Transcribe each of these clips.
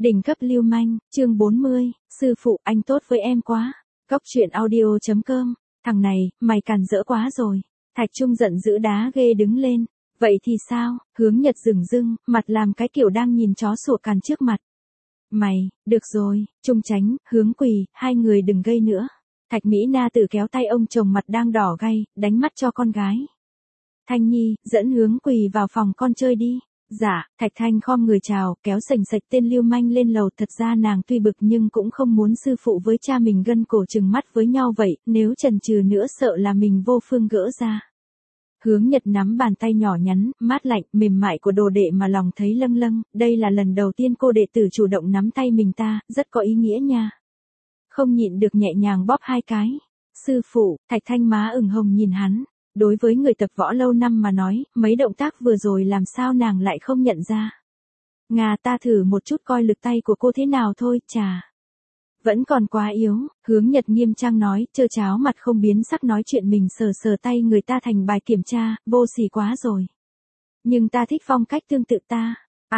Đỉnh cấp lưu manh, chương 40, sư phụ anh tốt với em quá. Cóc truyện audio.com, thằng này, mày càn rỡ quá rồi. Thạch Trung giận dữ đá ghê đứng lên. Vậy thì sao? Hướng Nhật dửng dưng, mặt làm cái kiểu đang nhìn chó sủa càn trước mặt. Mày, được rồi, Trung Chánh, Hướng Quỳ, hai người đừng gây nữa. Thạch Mỹ Na tự kéo tay ông chồng mặt đang đỏ gay, đánh mắt cho con gái. Thanh Nhi, dẫn Hướng Quỳ vào phòng con chơi đi. Dạ, Thạch Thanh khom người chào, kéo sành sạch tên lưu manh lên lầu. Thật ra nàng tuy bực nhưng cũng không muốn sư phụ với cha mình gân cổ trừng mắt với nhau vậy, nếu chần chừ nữa sợ là mình vô phương gỡ ra. Hướng Nhật nắm bàn tay nhỏ nhắn, mát lạnh, mềm mại của đồ đệ mà lòng thấy lâng lâng, đây là lần đầu tiên cô đệ tử chủ động nắm tay mình ta, rất có ý nghĩa nha. Không nhịn được nhẹ nhàng bóp hai cái. Sư phụ, Thạch Thanh má ửng hồng nhìn hắn. Đối với người tập võ lâu năm mà nói, mấy động tác vừa rồi làm sao nàng lại không nhận ra. Ngà ta thử một chút coi lực tay của cô thế nào thôi, chà. Vẫn còn quá yếu, Hướng Nhật nghiêm trang nói, chơ cháo mặt không biến sắc nói chuyện mình sờ sờ tay người ta thành bài kiểm tra, vô sỉ quá rồi. Nhưng ta thích phong cách tương tự ta.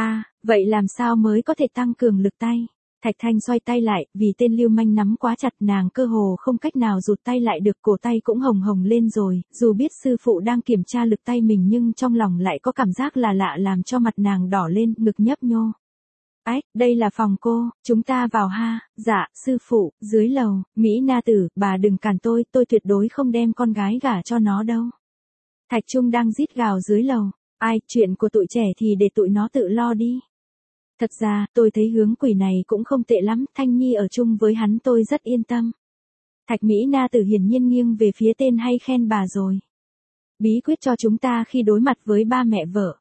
Vậy làm sao mới có thể tăng cường lực tay? Thạch Thanh xoay tay lại, vì tên lưu manh nắm quá chặt nàng cơ hồ không cách nào rụt tay lại được, cổ tay cũng hồng hồng lên rồi, dù biết sư phụ đang kiểm tra lực tay mình nhưng trong lòng lại có cảm giác là lạ làm cho mặt nàng đỏ lên, ngực nhấp nhô. Ách, đây là phòng cô, chúng ta vào ha. Dạ, sư phụ, dưới lầu. Mỹ Na tử, bà đừng cản tôi tuyệt đối không đem con gái gả cho nó đâu. Thạch Trung đang rít gào dưới lầu. Ai, chuyện của tụi trẻ thì để tụi nó tự lo đi. Thật ra, tôi thấy Hướng Quỷ này cũng không tệ lắm, Thanh Nhi ở chung với hắn tôi rất yên tâm. Thạch Mỹ Na tử hiển nhiên nghiêng về phía tên hay khen bà rồi. Bí quyết cho chúng ta khi đối mặt với ba mẹ vợ.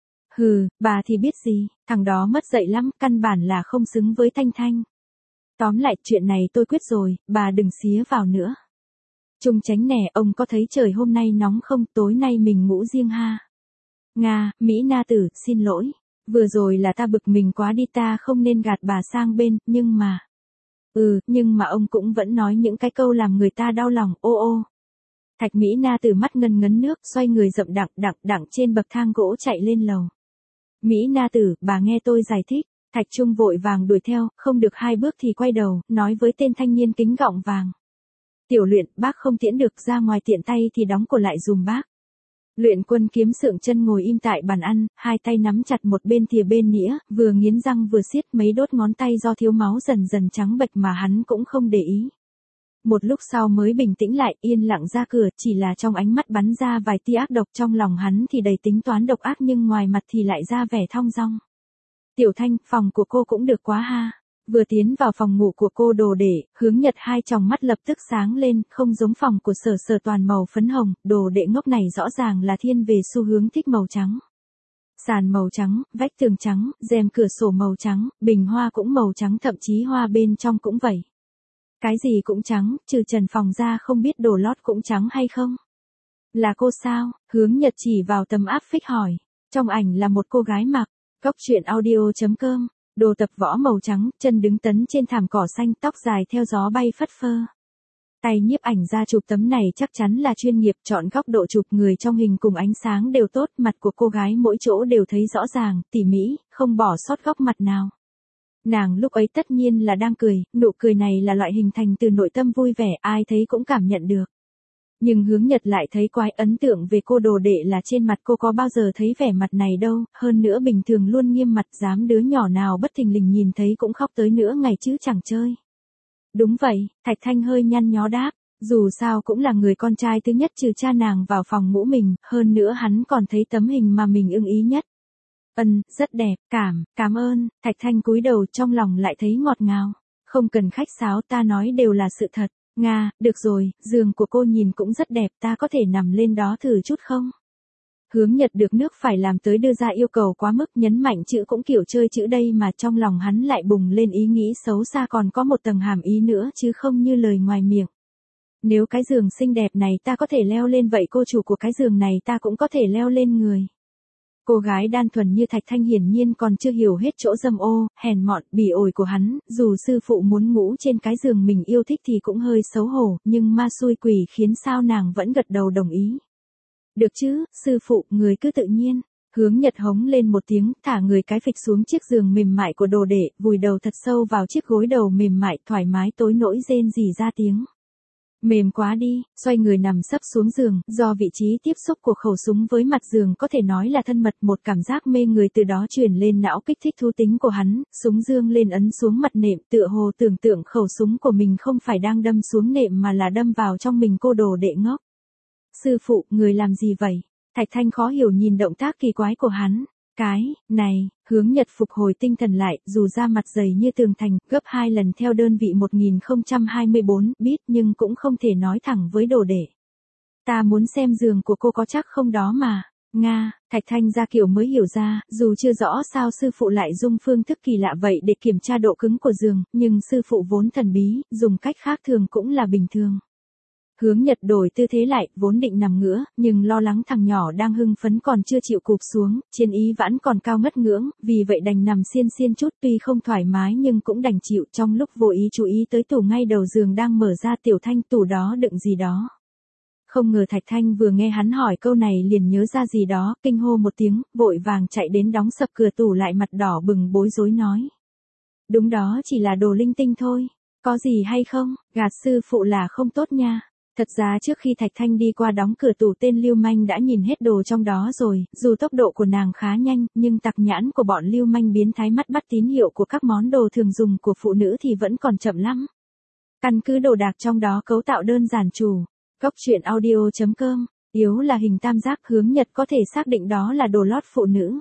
Hừ, bà thì biết gì, thằng đó mất dạy lắm, căn bản là không xứng với Thanh Thanh. Tóm lại, chuyện này tôi quyết rồi, bà đừng xía vào nữa. Trung Chánh nè, ông có thấy trời hôm nay nóng không, tối nay mình ngủ riêng ha. Nga, Mỹ Na tử, xin lỗi. Vừa rồi là ta bực mình quá đi, ta không nên gạt bà sang bên, nhưng mà ông cũng vẫn nói những cái câu làm người ta đau lòng, ô. Thạch Mỹ Na từ mắt ngân ngấn nước, xoay người dậm đặng trên bậc thang gỗ chạy lên lầu. Mỹ Na tử, bà nghe tôi giải thích. Thạch Trung vội vàng đuổi theo, không được hai bước thì quay đầu, nói với tên thanh niên kính gọng vàng. Tiểu Luyện, bác không tiễn được, ra ngoài tiện tay thì đóng cổ lại dùm bác. Luyện Quân kiếm sượng chân ngồi im tại bàn ăn, hai tay nắm chặt một bên thìa bên nĩa, vừa nghiến răng vừa siết, mấy đốt ngón tay do thiếu máu dần dần trắng bệch mà hắn cũng không để ý. Một lúc sau mới bình tĩnh lại, yên lặng ra cửa, chỉ là trong ánh mắt bắn ra vài tia ác độc, trong lòng hắn thì đầy tính toán độc ác nhưng ngoài mặt thì lại ra vẻ thong dong. Tiểu Thanh, phòng của cô cũng được quá ha. Vừa tiến vào phòng ngủ của cô đồ đệ, Hướng Nhật hai tròng mắt lập tức sáng lên, không giống phòng của Sở toàn màu phấn hồng, đồ đệ ngốc này rõ ràng là thiên về xu hướng thích màu trắng. Sàn màu trắng, vách tường trắng, rèm cửa sổ màu trắng, bình hoa cũng màu trắng, thậm chí hoa bên trong cũng vậy. Cái gì cũng trắng, trừ trần phòng ra, không biết đồ lót cũng trắng hay không? Là cô sao? Hướng Nhật chỉ vào tấm áp phích hỏi. Trong ảnh là một cô gái mặc. Cóc truyện audio.com. Đồ tập võ màu trắng, chân đứng tấn trên thảm cỏ xanh, tóc dài theo gió bay phất phơ. Tay nhiếp ảnh ra chụp tấm này chắc chắn là chuyên nghiệp, chọn góc độ chụp người trong hình cùng ánh sáng đều tốt, mặt của cô gái mỗi chỗ đều thấy rõ ràng, tỉ mỉ, không bỏ sót góc mặt nào. Nàng lúc ấy tất nhiên là đang cười, nụ cười này là loại hình thành từ nội tâm vui vẻ, ai thấy cũng cảm nhận được. Nhưng Hướng Nhật lại thấy quái, ấn tượng về cô đồ đệ là trên mặt cô có bao giờ thấy vẻ mặt này đâu, hơn nữa bình thường luôn nghiêm mặt, dám đứa nhỏ nào bất thình lình nhìn thấy cũng khóc tới nửa ngày chứ chẳng chơi. Đúng vậy, Thạch Thanh hơi nhăn nhó đáp, dù sao cũng là người con trai thứ nhất trừ cha nàng vào phòng ngủ mình, hơn nữa hắn còn thấy tấm hình mà mình ưng ý nhất. Rất đẹp, cảm ơn, Thạch Thanh cúi đầu, trong lòng lại thấy ngọt ngào. Không cần khách sáo, ta nói đều là sự thật. Nga, được rồi, giường của cô nhìn cũng rất đẹp, ta có thể nằm lên đó thử chút không? Hướng Nhật được nước phải làm tới đưa ra yêu cầu quá mức, nhấn mạnh chữ cũng kiểu chơi chữ đây mà trong lòng hắn lại bùng lên ý nghĩ xấu xa, còn có một tầng hàm ý nữa chứ không như lời ngoài miệng. Nếu cái giường xinh đẹp này ta có thể leo lên vậy cô chủ của cái giường này ta cũng có thể leo lên người. Cô gái đan thuần như Thạch Thanh hiển nhiên còn chưa hiểu hết chỗ dâm ô, hèn mọn, bỉ ổi của hắn, dù sư phụ muốn ngủ trên cái giường mình yêu thích thì cũng hơi xấu hổ, nhưng ma xui quỷ khiến sao nàng vẫn gật đầu đồng ý. Được chứ, sư phụ, người cứ tự nhiên. Hướng Nhật hống lên một tiếng, thả người cái phịch xuống chiếc giường mềm mại của đồ đệ, vùi đầu thật sâu vào chiếc gối đầu mềm mại, thoải mái tối nỗi rên rỉ ra tiếng. Mềm quá đi, xoay người nằm sấp xuống giường, do vị trí tiếp xúc của khẩu súng với mặt giường có thể nói là thân mật, một cảm giác mê người từ đó truyền lên não kích thích thú tính của hắn, súng dương lên ấn xuống mặt nệm, tựa hồ tưởng tượng khẩu súng của mình không phải đang đâm xuống nệm mà là đâm vào trong mình cô đồ đệ ngốc. Sư phụ, người làm gì vậy? Thạch Thanh khó hiểu nhìn động tác kỳ quái của hắn. Cái này, Hướng Nhật phục hồi tinh thần lại, dù da mặt dày như tường thành, gấp 2 lần theo đơn vị 1024 bit nhưng cũng không thể nói thẳng với đồ đệ. Ta muốn xem giường của cô có chắc không đó mà. Nga, Thạch Thanh ra kiểu mới hiểu ra, dù chưa rõ sao sư phụ lại dùng phương thức kỳ lạ vậy để kiểm tra độ cứng của giường, nhưng sư phụ vốn thần bí, dùng cách khác thường cũng là bình thường. Hướng Nhật đổi tư thế lại, vốn định nằm ngửa, nhưng lo lắng thằng nhỏ đang hưng phấn còn chưa chịu cụp xuống, chiến ý vẫn còn cao ngất ngưỡng, vì vậy đành nằm xiên xiên chút, tuy không thoải mái nhưng cũng đành chịu. Trong lúc vô ý chú ý tới tủ ngay đầu giường đang mở ra, Tiểu Thanh, tủ đó đựng gì đó. Không ngờ Thạch Thanh vừa nghe hắn hỏi câu này liền nhớ ra gì đó, kinh hô một tiếng, vội vàng chạy đến đóng sập cửa tủ lại, mặt đỏ bừng bối rối nói. Đúng đó, chỉ là đồ linh tinh thôi, có gì hay không, gạt sư phụ là không tốt nha. Thật ra trước khi Thạch Thanh đi qua đóng cửa tủ, tên lưu manh đã nhìn hết đồ trong đó rồi, dù tốc độ của nàng khá nhanh, nhưng tặc nhãn của bọn lưu manh biến thái mắt bắt tín hiệu của các món đồ thường dùng của phụ nữ thì vẫn còn chậm lắm. Căn cứ đồ đạc trong đó cấu tạo đơn giản chủ. Góc truyện audio.com, yếu là hình tam giác. Hướng Nhật có thể xác định đó là đồ lót phụ nữ.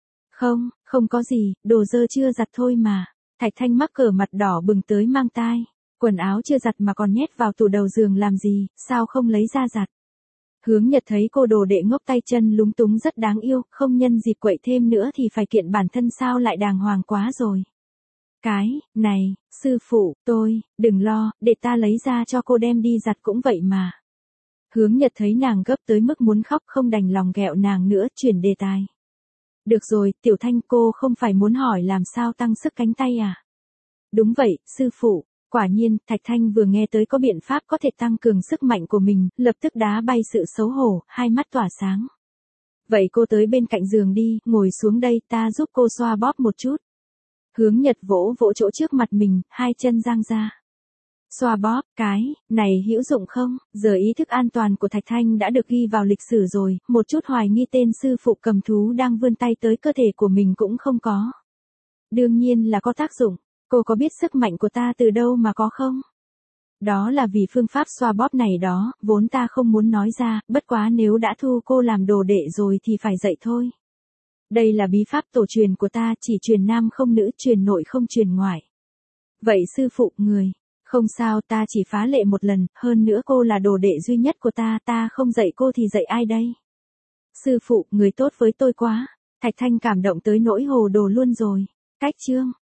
Không có gì, đồ dơ chưa giặt thôi mà. Thạch Thanh mắc cỡ mặt đỏ bừng tới mang tai. Quần áo chưa giặt mà còn nhét vào tủ đầu giường làm gì, sao không lấy ra giặt. Hướng Nhật thấy cô đồ đệ ngốc tay chân lúng túng rất đáng yêu, không nhân dịp quậy thêm nữa thì phải kiện bản thân sao lại đàng hoàng quá rồi. Cái này, sư phụ, đừng lo, để ta lấy ra cho cô đem đi giặt cũng vậy mà. Hướng Nhật thấy nàng gấp tới mức muốn khóc, không đành lòng ghẹo nàng nữa, chuyển đề tài. Được rồi, Tiểu Thanh, cô không phải muốn hỏi làm sao tăng sức cánh tay à? Đúng vậy, sư phụ. Quả nhiên, Thạch Thanh vừa nghe tới có biện pháp có thể tăng cường sức mạnh của mình, lập tức đá bay sự xấu hổ, hai mắt tỏa sáng. Vậy cô tới bên cạnh giường đi, ngồi xuống đây, ta giúp cô xoa bóp một chút. Hướng Nhật vỗ vỗ chỗ trước mặt mình, hai chân dang ra. Xoa bóp, cái này hữu dụng không? Giờ ý thức an toàn của Thạch Thanh đã được ghi vào lịch sử rồi, một chút hoài nghi tên sư phụ cầm thú đang vươn tay tới cơ thể của mình cũng không có. Đương nhiên là có tác dụng. Cô có biết sức mạnh của ta từ đâu mà có không? Đó là vì phương pháp xoa bóp này đó, vốn ta không muốn nói ra, bất quá nếu đã thu cô làm đồ đệ rồi thì phải dạy thôi. Đây là bí pháp tổ truyền của ta, chỉ truyền nam không nữ, truyền nội không truyền ngoại. Vậy sư phụ, người, không sao, ta chỉ phá lệ một lần, hơn nữa cô là đồ đệ duy nhất của ta không dạy cô thì dạy ai đây? Sư phụ, người tốt với tôi quá. Thạch Thanh cảm động tới nỗi hồ đồ luôn rồi. Cách chương